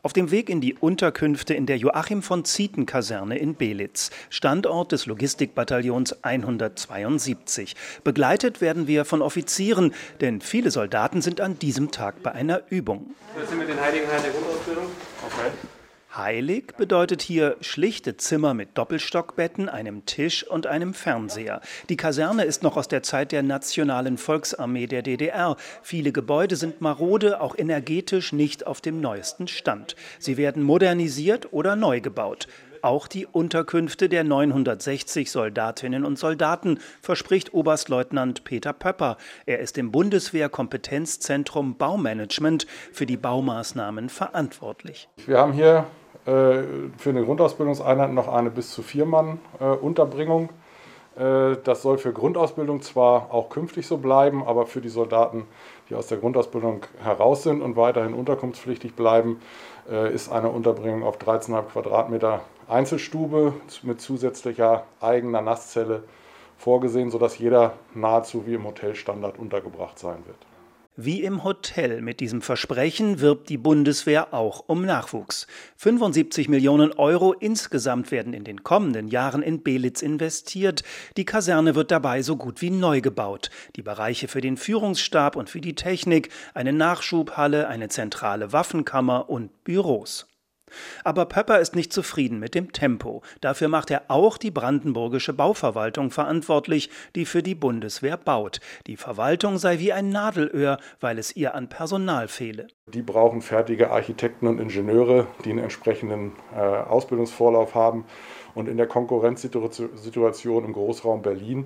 Auf dem Weg in die Unterkünfte in der Joachim-von-Zieten-Kaserne in Beelitz, Standort des Logistikbataillons 172. Begleitet werden wir von Offizieren, denn viele Soldaten sind an diesem Tag bei einer Übung. Wir sind mit den Heiligen Herren der Grundausbildung. Okay. Heilig bedeutet hier schlichte Zimmer mit Doppelstockbetten, einem Tisch und einem Fernseher. Die Kaserne ist noch aus der Zeit der Nationalen Volksarmee der DDR. Viele Gebäude sind marode, auch energetisch nicht auf dem neuesten Stand. Sie werden modernisiert oder neu gebaut. Auch die Unterkünfte der 960 Soldatinnen und Soldaten, verspricht Oberstleutnant Peter Pöpper. Er ist im Bundeswehr-Kompetenzzentrum Baumanagement für die Baumaßnahmen verantwortlich. Wir haben hier für eine Grundausbildungseinheit noch eine bis zu 4 Mann Unterbringung. Das soll für Grundausbildung zwar auch künftig so bleiben, aber für die Soldaten, die aus der Grundausbildung heraus sind und weiterhin unterkunftspflichtig bleiben, ist eine Unterbringung auf 13,5 Quadratmeter Einzelstube mit zusätzlicher eigener Nasszelle vorgesehen, sodass jeder nahezu wie im Hotelstandard untergebracht sein wird. Wie im Hotel. Mit diesem Versprechen wirbt die Bundeswehr auch um Nachwuchs. 75 Millionen Euro insgesamt werden in den kommenden Jahren in Beelitz investiert. Die Kaserne wird dabei so gut wie neu gebaut. Die Bereiche für den Führungsstab und für die Technik, eine Nachschubhalle, eine zentrale Waffenkammer und Büros. Aber Pöpper ist nicht zufrieden mit dem Tempo. Dafür macht er auch die brandenburgische Bauverwaltung verantwortlich, die für die Bundeswehr baut. Die Verwaltung sei wie ein Nadelöhr, weil es ihr an Personal fehle. Die brauchen fertige Architekten und Ingenieure, die einen entsprechenden Ausbildungsvorlauf haben. Und in der Konkurrenzsituation im Großraum Berlin,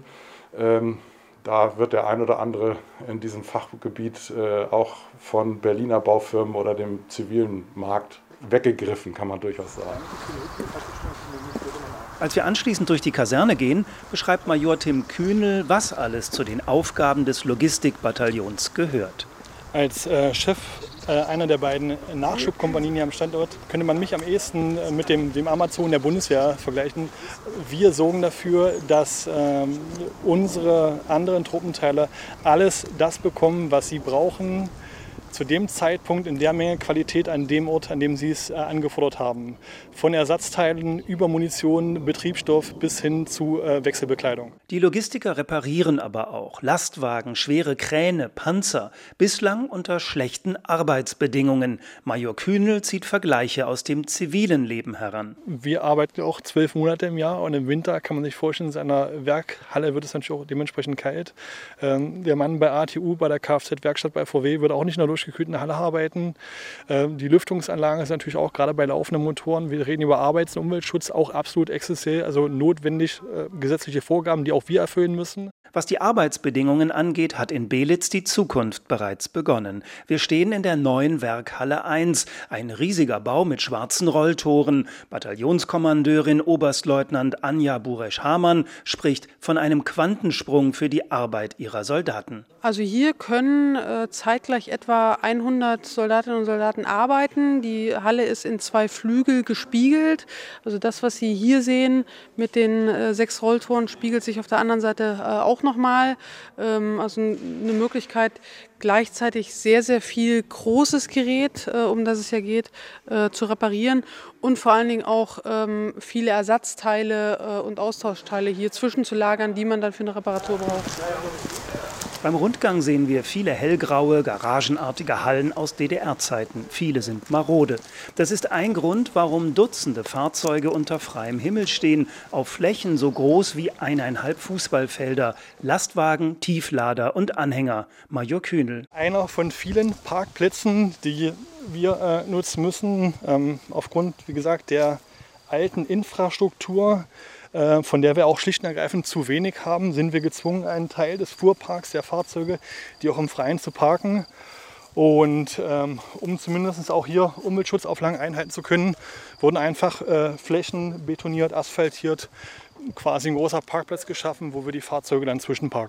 da wird der ein oder andere in diesem Fachgebiet auch von Berliner Baufirmen oder dem zivilen Markt weggegriffen, kann man durchaus sagen. Als wir anschließend durch die Kaserne gehen, beschreibt Major Tim Kühnel, was alles zu den Aufgaben des Logistikbataillons gehört. Als Chef einer der beiden Nachschubkompanien hier am Standort könnte man mich am ehesten mit dem Amazon der Bundeswehr vergleichen. Wir sorgen dafür, dass unsere anderen Truppenteile alles das bekommen, was sie brauchen, zu dem Zeitpunkt in der Menge Qualität an dem Ort, an dem sie es angefordert haben. Von Ersatzteilen über Munition, Betriebsstoff bis hin zu Wechselbekleidung. Die Logistiker reparieren aber auch Lastwagen, schwere Kräne, Panzer, bislang unter schlechten Arbeitsbedingungen. Major Kühnel zieht Vergleiche aus dem zivilen Leben heran. Wir arbeiten auch 12 Monate im Jahr und im Winter kann man sich vorstellen, in seiner Werkhalle wird es natürlich auch dementsprechend kalt. Der Mann bei ATU, bei der Kfz-Werkstatt bei VW wird auch nicht nur durchgekühlten Halle arbeiten. Die Lüftungsanlagen sind natürlich auch gerade bei laufenden Motoren, wir reden über Arbeits- und Umweltschutz, auch absolut essentiell, also notwendig gesetzliche Vorgaben, die auch wir erfüllen müssen. Was die Arbeitsbedingungen angeht, hat in Beelitz die Zukunft bereits begonnen. Wir stehen in der neuen Werkhalle 1, ein riesiger Bau mit schwarzen Rolltoren. Bataillonskommandeurin Oberstleutnant Anja Buresch-Hamann spricht von einem Quantensprung für die Arbeit ihrer Soldaten. Also hier können zeitgleich etwa 100 Soldatinnen und Soldaten arbeiten. Die Halle ist in 2 Flügel gespiegelt. Also das, was Sie hier sehen mit den 6 Rolltoren, spiegelt sich auf der anderen Seite auch nochmal. Also eine Möglichkeit, gleichzeitig sehr, sehr viel großes Gerät, um das es ja geht, zu reparieren und vor allen Dingen auch viele Ersatzteile und Austauschteile hier zwischenzulagern, die man dann für eine Reparatur braucht. Beim Rundgang sehen wir viele hellgraue, garagenartige Hallen aus DDR-Zeiten. Viele sind marode. Das ist ein Grund, warum Dutzende Fahrzeuge unter freiem Himmel stehen, auf Flächen so groß wie 1,5 Fußballfelder. Lastwagen, Tieflader und Anhänger. Major Kühnel. Einer von vielen Parkplätzen, die wir nutzen müssen, aufgrund, wie gesagt, der alten Infrastruktur, von der wir auch schlicht und ergreifend zu wenig haben, sind wir gezwungen, einen Teil des Fuhrparks der Fahrzeuge, die auch im Freien, zu parken. Und um zumindest auch hier Umweltschutzauflagen einhalten zu können, wurden einfach Flächen betoniert, asphaltiert, quasi ein großer Parkplatz geschaffen, wo wir die Fahrzeuge dann zwischenparken.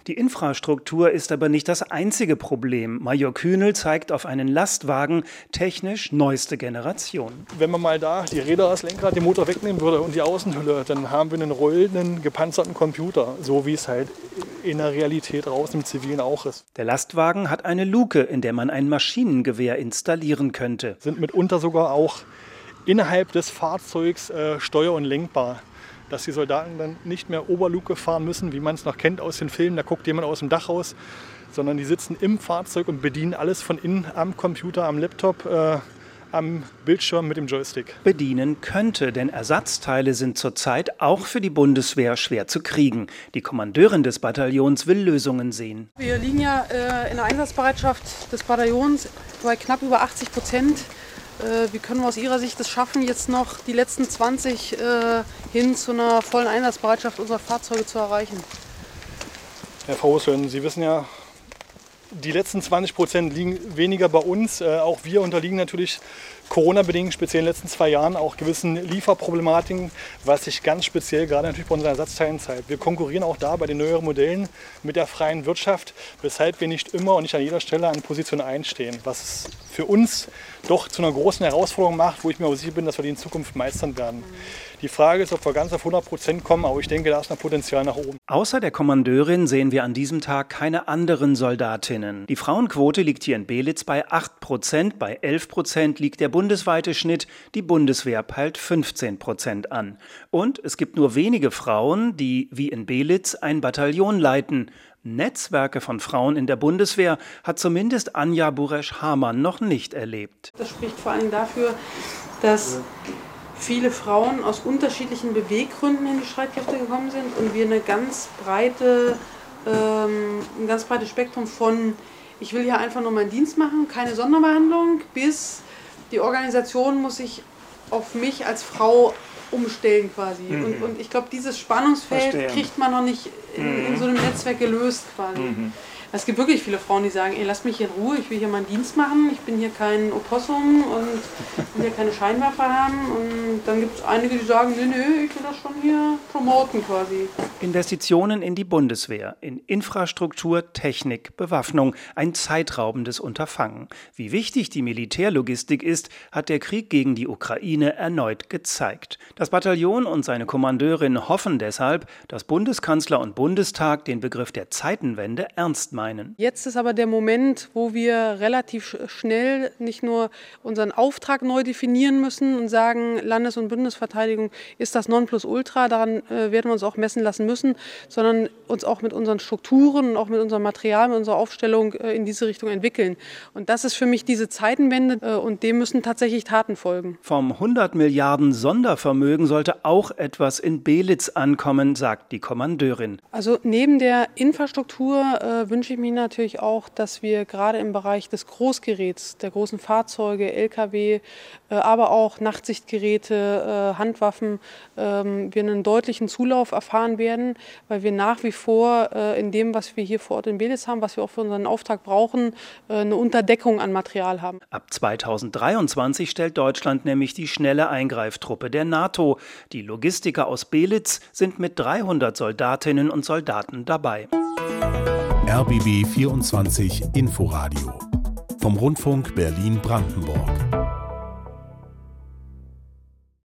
Die Infrastruktur ist aber nicht das einzige Problem. Major Kühnel zeigt auf einen Lastwagen, technisch neueste Generation. Wenn man mal da die Räder, das Lenkrad, den Motor wegnehmen würde und die Außenhülle, dann haben wir einen rollenden, gepanzerten Computer, so wie es halt in der Realität draußen im Zivilen auch ist. Der Lastwagen hat eine Luke, in der man ein Maschinengewehr installieren könnte. Sind mitunter sogar auch innerhalb des Fahrzeugs steuer- und lenkbar. Dass die Soldaten dann nicht mehr Oberluke fahren müssen, wie man es noch kennt aus den Filmen, da guckt jemand aus dem Dach raus, sondern die sitzen im Fahrzeug und bedienen alles von innen am Computer, am Laptop, am Bildschirm mit dem Joystick. Bedienen könnte, denn Ersatzteile sind zurzeit auch für die Bundeswehr schwer zu kriegen. Die Kommandeurin des Bataillons will Lösungen sehen. Wir liegen ja in der Einsatzbereitschaft des Bataillons bei knapp über 80%. Wie können wir aus Ihrer Sicht es schaffen, jetzt noch die letzten 20 hin zu einer vollen Einsatzbereitschaft unserer Fahrzeuge zu erreichen? Herr Frau Husseln, Sie wissen ja, die letzten 20% liegen weniger bei uns. Auch wir unterliegen natürlich Corona-bedingt, speziell in den letzten 2 Jahren, auch gewissen Lieferproblematiken, was sich ganz speziell gerade natürlich bei unseren Ersatzteilen zeigt. Wir konkurrieren auch da bei den neueren Modellen mit der freien Wirtschaft, weshalb wir nicht immer und nicht an jeder Stelle an Position einstehen, was es für uns doch zu einer großen Herausforderung macht, wo ich mir auch sicher bin, dass wir die in Zukunft meistern werden. Die Frage ist, ob wir ganz auf 100% kommen, aber ich denke, da ist noch Potenzial nach oben. Außer der Kommandeurin sehen wir an diesem Tag keine anderen Soldatinnen. Die Frauenquote liegt hier in Belitz bei 8%, bei 11% liegt der bundesweite Schnitt, die Bundeswehr peilt 15% an. Und es gibt nur wenige Frauen, die wie in Belitz ein Bataillon leiten. Netzwerke von Frauen in der Bundeswehr hat zumindest Anja Buresch-Hamann noch nicht erlebt. Das spricht vor allem dafür, dass viele Frauen aus unterschiedlichen Beweggründen in die Streitkräfte gekommen sind und wir ein ganz breites Spektrum von ich will hier einfach nur meinen Dienst machen, keine Sonderbehandlung, bis die Organisation muss sich auf mich als Frau umstellen quasi. Und ich glaube, dieses Spannungsfeld kriegt man noch nicht in so einem Netzwerk gelöst quasi. Es gibt wirklich viele Frauen, die sagen, ey, lass mich hier in Ruhe, ich will hier meinen Dienst machen, ich bin hier kein Opossum und will hier keine Scheinwerfer haben. Und dann gibt es einige, die sagen, nee, ich will das schon hier promoten quasi. Investitionen in die Bundeswehr, in Infrastruktur, Technik, Bewaffnung, ein zeitraubendes Unterfangen. Wie wichtig die Militärlogistik ist, hat der Krieg gegen die Ukraine erneut gezeigt. Das Bataillon und seine Kommandeurin hoffen deshalb, dass Bundeskanzler und Bundestag den Begriff der Zeitenwende ernst meinen. Jetzt ist aber der Moment, wo wir relativ schnell nicht nur unseren Auftrag neu definieren müssen und sagen, Landes- und Bundesverteidigung ist das Nonplusultra, daran werden wir uns auch messen lassen müssen, sondern uns auch mit unseren Strukturen und auch mit unserem Material, mit unserer Aufstellung in diese Richtung entwickeln. Und das ist für mich diese Zeitenwende und dem müssen tatsächlich Taten folgen. Vom 100 Milliarden Sondervermögen sollte auch etwas in Belitz ankommen, sagt die Kommandeurin. Also neben der Infrastruktur wünsche ich mir natürlich auch, dass wir gerade im Bereich des Großgeräts, der großen Fahrzeuge, Lkw, aber auch Nachtsichtgeräte, Handwaffen, wir einen deutlichen Zulauf erfahren werden, weil wir nach wie vor in dem, was wir hier vor Ort in Belitz haben, was wir auch für unseren Auftrag brauchen, eine Unterdeckung an Material haben. Ab 2023 stellt Deutschland nämlich die schnelle Eingreiftruppe der NATO. Die Logistiker aus Belitz sind mit 300 Soldatinnen und Soldaten dabei. RBB 24 Inforadio vom Rundfunk Berlin-Brandenburg.